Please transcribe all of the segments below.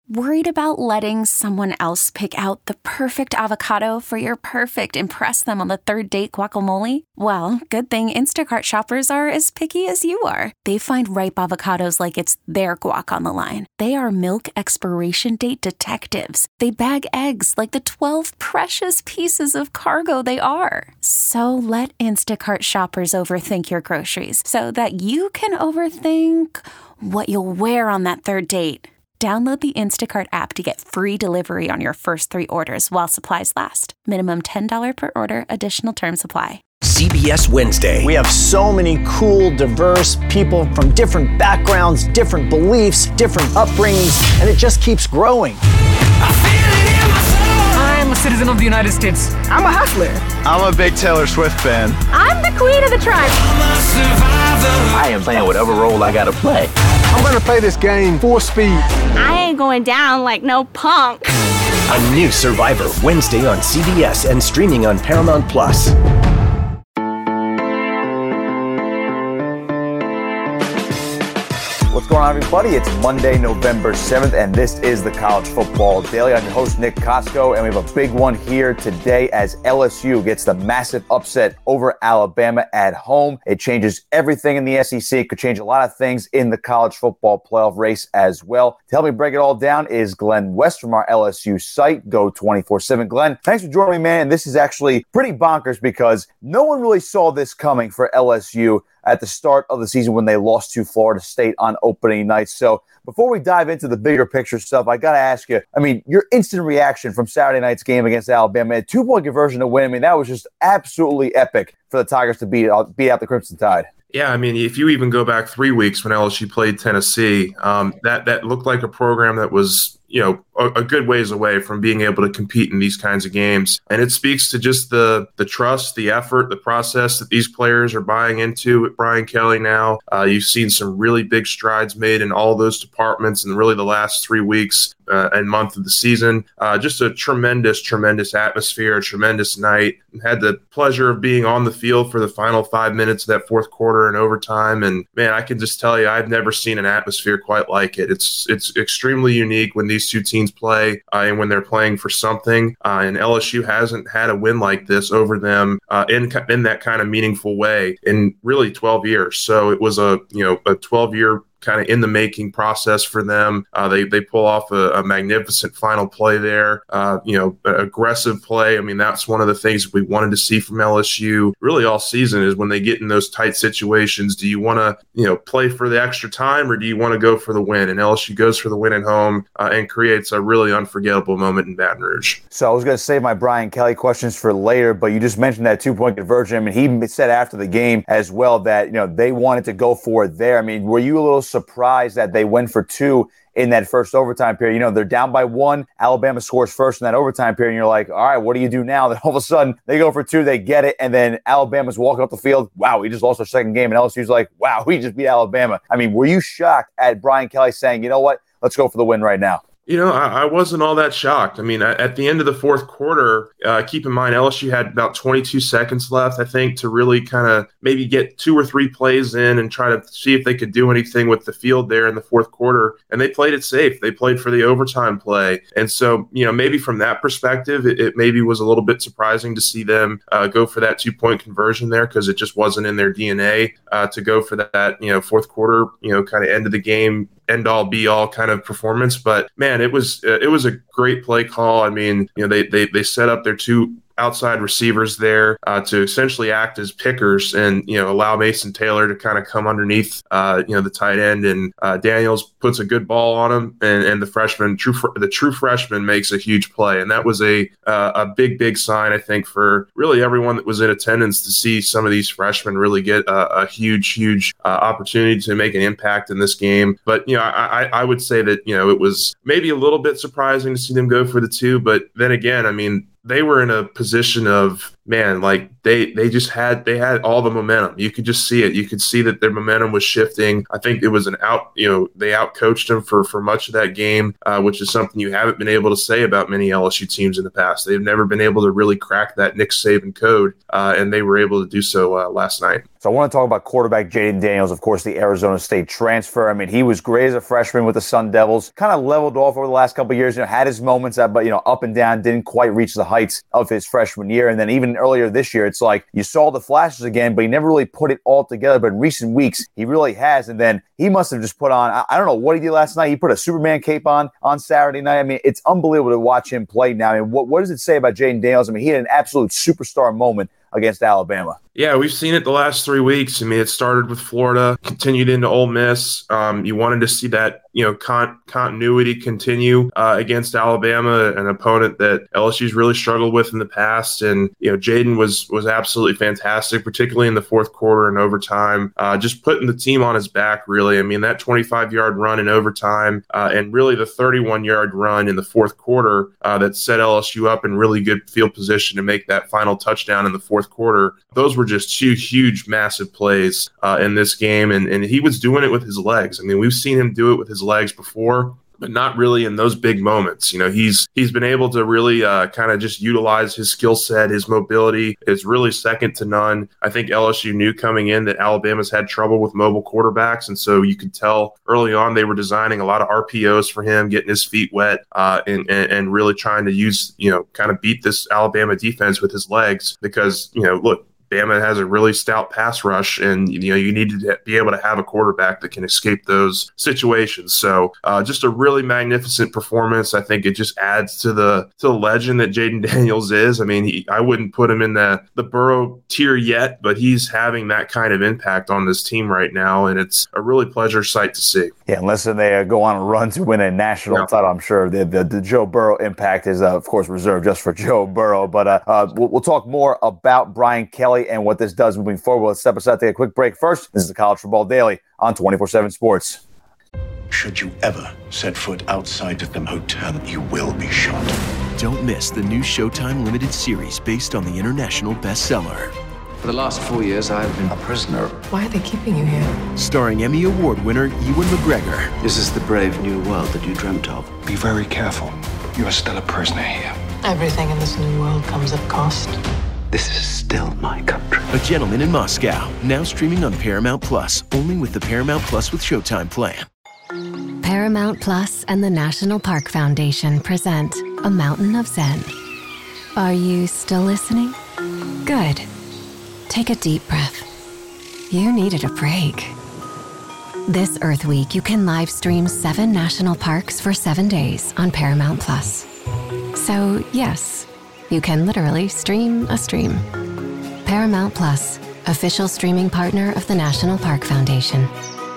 Worried about letting someone else pick out the perfect avocado for your perfect impress them on the third date guacamole? Well, good thing Instacart shoppers are as picky as you are. They find ripe avocados like it's their guac on the line. They are milk expiration date detectives. They bag eggs like the 12 precious pieces of cargo they are. So let Instacart shoppers overthink your groceries so that you can overthink what you'll wear on that third date. Download the Instacart app to get free delivery on your first 3 orders while supplies last. Minimum $10 per order. Additional terms apply. CBS Wednesday. We have so many cool, diverse people from different backgrounds, different beliefs, different upbringings, and it just keeps growing. I'm a citizen of the United States. I'm a hustler. I'm a big Taylor Swift fan. I'm the queen of the tribe. I am playing whatever role I gotta play. I'm gonna play this game full speed. I ain't going down like no punk. A new Survivor Wednesday on CBS and streaming on Paramount Plus. What's going on, everybody? It's Monday, November 7th, and this is the College Football Daily. I'm your host, Nick Costco, and we have a big one here today as LSU gets the massive upset over Alabama at home. It changes everything in the SEC. It could change a lot of things in the college football playoff race as well. To help me break it all down is Glenn West from our LSU site, Go247. Glenn, thanks for joining me, man. And this is actually pretty bonkers because no one really saw this coming for LSU at the start of the season when they lost to Florida State on opening night. So before we dive into the bigger picture stuff, I got to ask you, your instant reaction from Saturday night's game against Alabama, a 2-point conversion to win, that was just absolutely epic for the Tigers to beat out the Crimson Tide. Yeah, if you even go back 3 weeks when LSU played Tennessee, that looked like a program that was, a good ways away from being able to compete in these kinds of games. And it speaks to just the trust, the effort, the process that these players are buying into with Brian Kelly now. You've seen some really big strides made in all those departments in really the last 3 weeks and month of the season. Just a tremendous, tremendous atmosphere, a tremendous night. Had the pleasure of being on the field for the final 5 minutes of that fourth quarter and overtime. And man, I can just tell you, I've never seen an atmosphere quite like it. It's extremely unique when these two teams play and when they're playing for something. And LSU hasn't had a win like this over them in that kind of meaningful way in really 12 years. So it was a 12-year kind of in the making process for them. They pull off a magnificent final play there. Aggressive play. That's one of the things we wanted to see from LSU really all season is when they get in those tight situations, do you want to, play for the extra time or do you want to go for the win? And LSU goes for the win at home and creates a really unforgettable moment in Baton Rouge. So I was going to save my Brian Kelly questions for later, but you just mentioned that 2-point conversion. He said after the game as well that, they wanted to go for it there. Were you a little surprised that they went for 2 in that first overtime period? They're down by 1. Alabama scores first in that overtime period. And you're like, all right, what do you do now? Then all of a sudden they go for 2, they get it. And then Alabama's walking up the field. Wow, we just lost our second game. And LSU's like, wow, we just beat Alabama. Were you shocked at Brian Kelly saying, you know what, let's go for the win right now? I wasn't all that shocked. At the end of the fourth quarter, keep in mind, LSU had about 22 seconds left, I think, to really kind of maybe get 2 or 3 plays in and try to see if they could do anything with the field there in the fourth quarter. And they played it safe. They played for the overtime play. And so, maybe from that perspective, it maybe was a little bit surprising to see them go for that 2-point conversion there because it just wasn't in their DNA to go for that, fourth quarter, kind of end of the game, end all be all kind of performance. But man, it was a great play call. They set up their 2 outside receivers there to essentially act as pickers and, allow Mason Taylor to kind of come underneath, the tight end. And Daniels puts a good ball on him. And the freshman, the true freshman makes a huge play. And that was a big, big sign, I think, for really everyone that was in attendance to see some of these freshmen really get a huge opportunity to make an impact in this game. But, I would say that, it was maybe a little bit surprising to see them go for the 2. But then again, they were in a position of man, like they had all the momentum. You could just see it. You could see that their momentum was shifting. I think it was they outcoached them for much of that game, which is something you haven't been able to say about many LSU teams in the past. They've never been able to really crack that Nick Saban code, and they were able to do so last night. So I want to talk about quarterback Jayden Daniels, of course, the Arizona State transfer. I mean, he was great as a freshman with the Sun Devils, kind of leveled off over the last couple of years, had his moments, but, up and down, didn't quite reach the heights of his freshman year. And then even earlier this year, it's like you saw the flashes again, but he never really put it all together. But in recent weeks, he really has. And then he must have just put on, I don't know what he did last night. He put a Superman cape on Saturday night. I mean, it's unbelievable to watch him play now. I mean, what does it say about Jayden Daniels? I mean, he had an absolute superstar moment against Alabama. Yeah, we've seen it the last 3 weeks. I mean, it started with Florida, continued into Ole Miss. You wanted to see that, continuity continue against Alabama, an opponent that LSU's really struggled with in the past. And, Jayden was absolutely fantastic, particularly in the fourth quarter and overtime, just putting the team on his back, really. I mean, that 25-yard run in overtime and really the 31-yard run in the fourth quarter that set LSU up in really good field position to make that final touchdown in the fourth quarter. Those were just two huge, massive plays in this game, and he was doing it with his legs. I mean, we've seen him do it with his legs before, but not really in those big moments. He's been able to really kind of just utilize his skill set. His mobility is really second to none. I think LSU knew coming in that Alabama's had trouble with mobile quarterbacks, and so you could tell early on they were designing a lot of RPOs for him, getting his feet wet, and really trying to use, kind of beat this Alabama defense with his legs because, look, Bama has a really stout pass rush, and you need to be able to have a quarterback that can escape those situations. So just a really magnificent performance. I think it just adds to the legend that Jayden Daniels is. I mean, I wouldn't put him in the Burrow tier yet, but he's having that kind of impact on this team right now, and it's a really pleasure sight to see. Yeah, unless they go on a run to win a national title, I'm sure the Joe Burrow impact is, of course, reserved just for Joe Burrow. But we'll talk more about Brian Kelly and what this does moving forward. Let's step aside, take a quick break. First, this is the College Football Daily on 24/7 Sports. Should you ever set foot outside of the hotel, you will be shot. Don't miss the new Showtime limited series based on the international bestseller. For the last 4 years, I've been a prisoner. Why are they keeping you here? Starring Emmy Award winner Ewan McGregor. This is the brave new world that you dreamt of. Be very careful. You are still a prisoner here. Everything in this new world comes at cost. This is still my country. A Gentleman in Moscow, now streaming on Paramount Plus, only with the Paramount Plus with Showtime plan. Paramount Plus and the National Park Foundation present A Mountain of Zen. Are you still listening? Good. Take a deep breath. You needed a break. This Earth Week, you can live stream 7 national parks for 7 days on Paramount Plus. So, yes, you can literally stream a stream. Paramount Plus, official streaming partner of the National Park Foundation.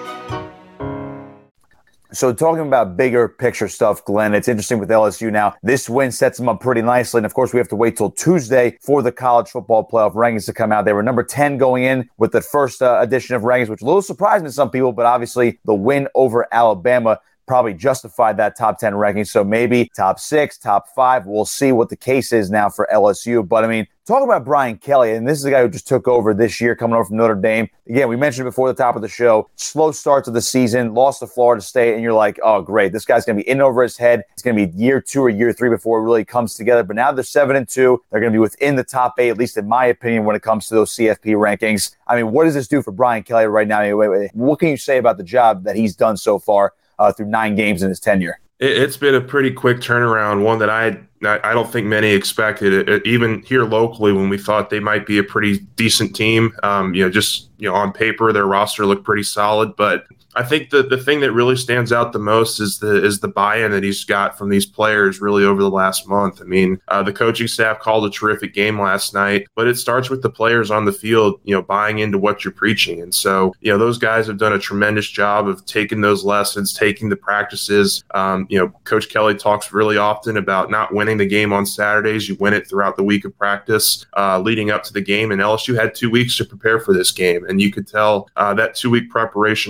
So talking about bigger picture stuff, Glenn, it's interesting with LSU now. This win sets them up pretty nicely. And, of course, we have to wait till Tuesday for the college football playoff rankings to come out. They were number 10 going in with the first edition of rankings, which is a little surprising to some people. But obviously the win over Alabama probably justified that top 10 ranking. So maybe top 6, top 5. We'll see what the case is now for LSU. But, I mean, talk about Brian Kelly, and this is a guy who just took over this year, coming over from Notre Dame. Again, we mentioned before the top of the show, slow start to the season, lost to Florida State, and you're like, oh, great, this guy's going to be in over his head. It's going to be year 2 or year 3 before it really comes together. But now they're 7-2. They're going to be within the top 8, at least in my opinion, when it comes to those CFP rankings. I mean, what does this do for Brian Kelly right now? What can you say about the job that he's done so far through 9 games in his tenure? It's been a pretty quick turnaround, one that I don't think many expected. Even here locally, when we thought they might be a pretty decent team, on paper, their roster looked pretty solid. But I think the thing that really stands out the most is the buy-in that he's got from these players really over the last month. I mean, the coaching staff called a terrific game last night, but it starts with the players on the field, buying into what you're preaching. And so, those guys have done a tremendous job of taking those lessons, taking the practices. Coach Kelly talks really often about not winning the game on Saturdays. You win it throughout the week of practice leading up to the game. And LSU had 2 weeks to prepare for this game. And you could tell that 2-week preparation really came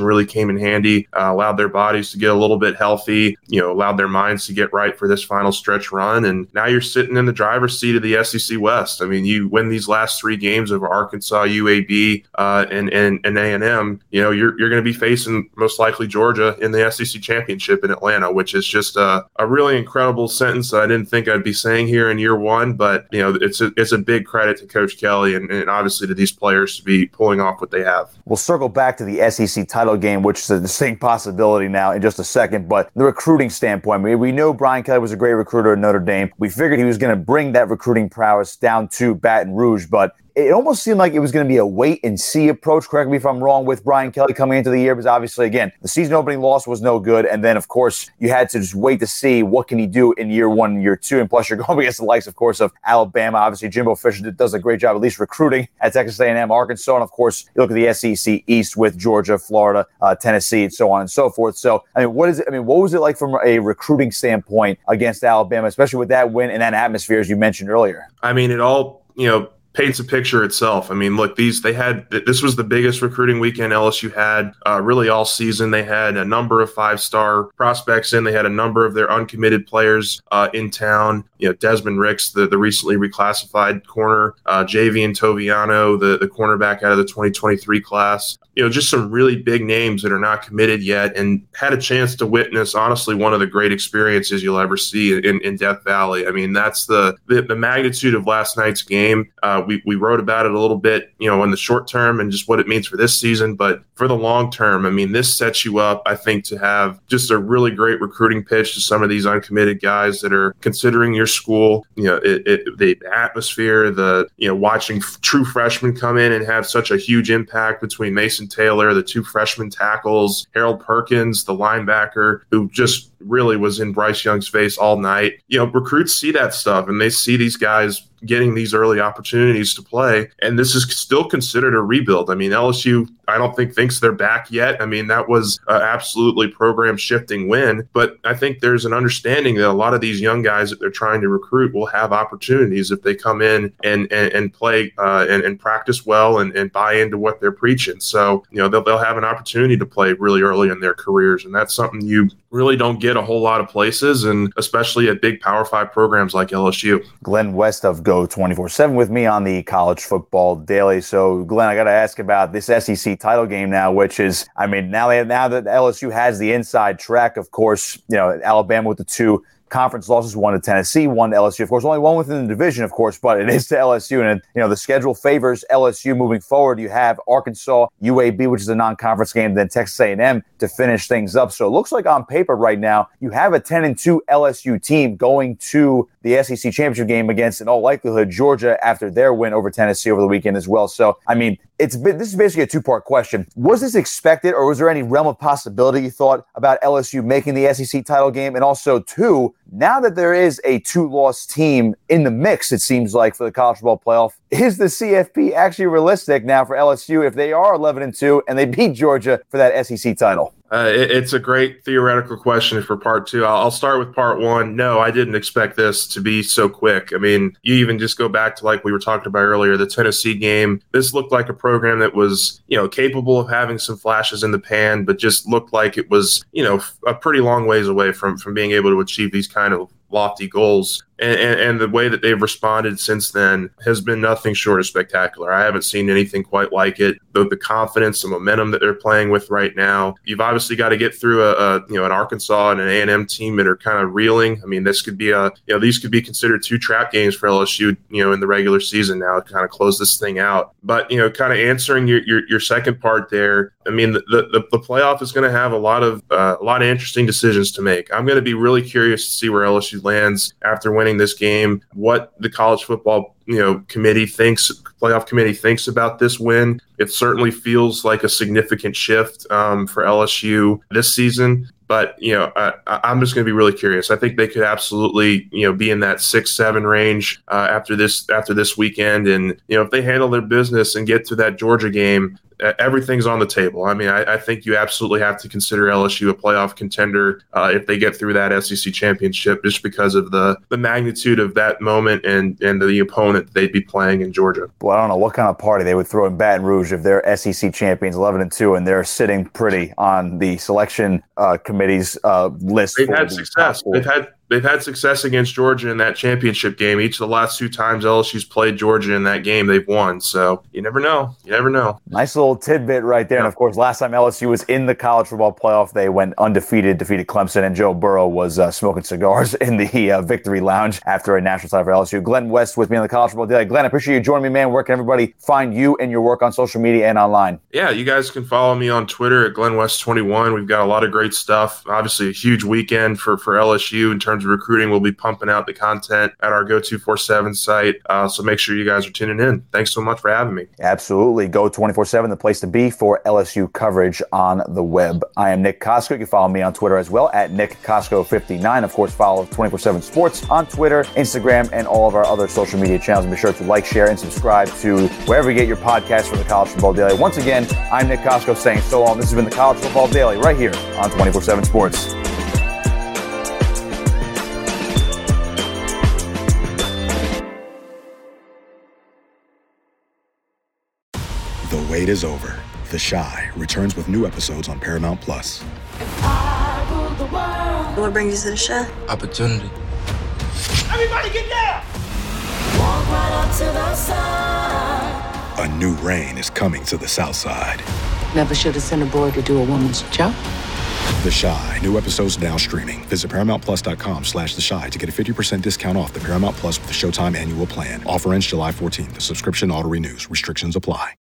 came in handy, allowed their bodies to get a little bit healthy, allowed their minds to get right for this final stretch run. And now you're sitting in the driver's seat of the SEC West. I mean, you win these last 3 games over Arkansas, UAB, and A&M, you're going to be facing most likely Georgia in the SEC championship in Atlanta, which is just a really incredible sentence that I didn't think I'd be saying here in year one. But, it's a big credit to Coach Kelly and obviously to these players to be pulling off what they have. We'll circle back to the SEC title game, which is a distinct possibility now in just a second. But the recruiting standpoint, we know Brian Kelly was a great recruiter at Notre Dame. We figured he was going to bring that recruiting prowess down to Baton Rouge, but it almost seemed like it was going to be a wait-and-see approach. Correct me if I'm wrong, with Brian Kelly coming into the year, because obviously, again, the season opening loss was no good, and then, of course, you had to just wait to see what can he do in year 1 and year 2, and plus you're going against the likes, of course, of Alabama. Obviously, Jimbo Fisher does a great job at least recruiting at Texas A&M, Arkansas, and, of course, you look at the SEC East with Georgia, Florida, Tennessee, and so on and so forth. So, what was it like from a recruiting standpoint against Alabama, especially with that win and that atmosphere, as you mentioned earlier? It all, paints a picture itself. Look, this was the biggest recruiting weekend LSU had really all season. They had a number of 5-star prospects in. They had a number of their uncommitted players in town. Desmond Ricks, the recently reclassified corner, Javian Toviano, the cornerback out of the 2023 class. Just some really big names that are not committed yet, and had a chance to witness, honestly, one of the great experiences you'll ever see in Death Valley. That's the magnitude of last night's game. We wrote about it a little bit, in the short term and just what it means for this season. But for the long term, this sets you up, I think, to have just a really great recruiting pitch to some of these uncommitted guys that are considering your school. The atmosphere, watching true freshmen come in and have such a huge impact between Mason Taylor, the 2 freshman tackles, Harold Perkins, the linebacker, who just really was in Bryce Young's face all night. Recruits see that stuff, and they see these guys getting these early opportunities to play, and this is still considered a rebuild. LSU, I don't think thinks they're back yet. That was absolutely program shifting win, but I think there's an understanding that a lot of these young guys that they're trying to recruit will have opportunities if they come in and play and practice well and buy into what they're preaching. So, they'll have an opportunity to play really early in their careers, and that's something you really don't get a whole lot of places, and especially at big Power 5 programs like LSU. Glenn West of Go 24/7 with me on the College Football Daily. So, Glenn, I got to ask about this SEC title game now, which is, now that LSU has the inside track, of course, Alabama with the 2 conference losses, 1 to Tennessee, 1 to LSU. Of course, only 1 within the division, of course, but it is to LSU. And, the schedule favors LSU moving forward. You have Arkansas, UAB, which is a non-conference game, then Texas A&M to finish things up. So it looks like on paper right now, you have a 10-2 LSU team going to the SEC championship game against, in all likelihood, Georgia after their win over Tennessee over the weekend as well. So, this is basically a 2-part question. Was this expected, or was there any realm of possibility, you thought, about LSU making the SEC title game? And also, 2, now that there is a 2-loss team in the mix, it seems like, for the college football playoff, is the CFP actually realistic now for LSU if they are 11-2 and they beat Georgia for that SEC title? It's a great theoretical question for part 2. I'll start with part 1. No, I didn't expect this to be so quick. You even just go back to, like we were talking about earlier, the Tennessee game. This looked like a program that was, capable of having some flashes in the pan, but just looked like it was, a pretty long ways away from being able to achieve these kind of lofty goals. And the way that they've responded since then has been nothing short of spectacular. I haven't seen anything quite like it. The confidence, the momentum that they're playing with right now. You've obviously got to get through an Arkansas and an A&M team that are kind of reeling. This could be these could be considered 2 trap games for LSU, in the regular season now to kind of close this thing out. But, kind of answering your second part there, the playoff is going to have a lot of interesting decisions to make. I'm going to be really curious to see where LSU lands after winning this game, what the college football playoff committee thinks about this win. It certainly feels like a significant shift for LSU this season. But, I'm just going to be really curious. I think they could absolutely, be in that 6-7 range after this weekend. And, if they handle their business and get to that Georgia game, everything's on the table. I mean, I think you absolutely have to consider LSU a playoff contender if they get through that SEC championship, just because of the magnitude of that moment and the opponent they'd be playing in Georgia. Well, I don't know what kind of party they would throw in Baton Rouge if they're SEC champions 11-2 and they're sitting pretty on the selection committee's list. They've had success. They've had success against Georgia in that championship game. Each of the last 2 times LSU's played Georgia in that game, they've won. So you never know. You never know. Nice little tidbit right there. Yeah. And, of course, last time LSU was in the college football playoff, they went undefeated, defeated Clemson, and Joe Burrow was smoking cigars in the Victory Lounge after a national title for LSU. Glenn West with me on the College Football Daily. Glenn, I appreciate you joining me, man. Where can everybody find you and your work on social media and online? Yeah, you guys can follow me on Twitter at GlennWest21. We've got a lot of great stuff. Obviously, a huge weekend for LSU in terms of recruiting. We'll be pumping out the content at our Go247 site. So make sure you guys are tuning in. Thanks so much for having me. Absolutely. Go247, the place to be for LSU coverage on the web. I am Nick Costco. You can follow me on Twitter as well at NickCostco59. Of course, follow 24/7 Sports on Twitter, Instagram, and all of our other social media channels. And be sure to like, share, and subscribe to wherever you get your podcasts for the College Football Daily. Once again, I'm Nick Costco saying so long. This has been the College Football Daily right here on 24/7 Sports. The wait is over. The Chi returns with new episodes on Paramount+. What brings you to the Chi? Opportunity. Everybody get down! Walk right up to the side. A new reign is coming to the South Side. Never should have sent a boy to do a woman's job. The Chi. New episodes now streaming. Visit ParamountPlus.com/The Chi to get a 50% discount off the Paramount Plus with the Showtime annual plan. Offer ends July 14th. The subscription auto-renews. Restrictions apply.